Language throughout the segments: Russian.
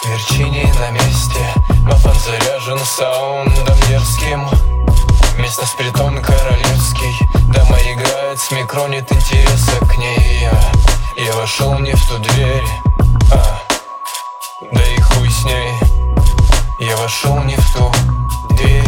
Верчини на месте, мафон заряжен саундом дерзким. Местность притон королевский, дама играет с микро, нет интереса к ней. Я вошел не в ту дверь, да и хуй с ней. Я вошел не в ту дверь.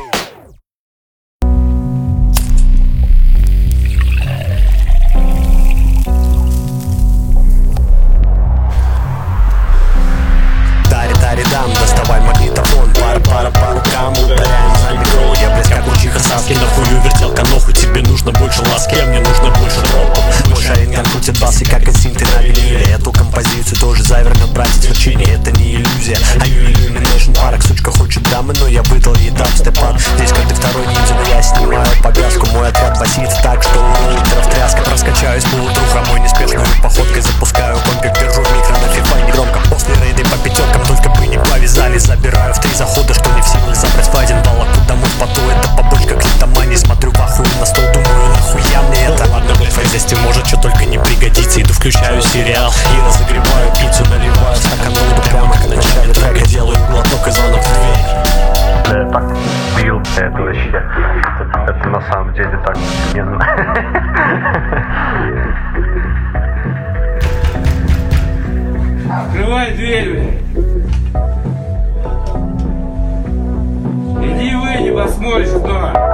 Дам, доставай магнитофон, пара по рукам, ударяем за микро. Я близко к учиха Саски, нахую вертелка, нахуй тебе нужно больше ласки, а мне нужно больше ропов. Мой шаринган крутит бас и как инстинкты на виниле. Эту композицию тоже завернет братец Верчини, это не иллюзия, а не Illumination Park. Сучка хочет дамы, но я выдал ей дабстеп-ад. Здесь каждый второй ниндзя, но я снимаю повязку. Мой отряд басит так, что у литеров тряска. Раскачаюсь по утру хромой неспешной походкой, запускаю компик, держу в микро на фифа негромко. После рейды по пятеркам, только бы не повязали. Забираю в 3 захода, что не в силах забрать в один балаку домой в поту. Это побочка клиптомании, смотрю в ахуе на стол, думаю, нахуя мне это? Ладно, блядь, фейзести может, что только не пригодится. Иду включаю сериал и разогреваю пиццу, наливаю стакан воду прямо к начале трека. Делаю глоток и звонок в дверь. Я так пил, это вообще, это на самом деле так охуенно. Открывай дверь, блядь. Иди выйди, посмотришь, что.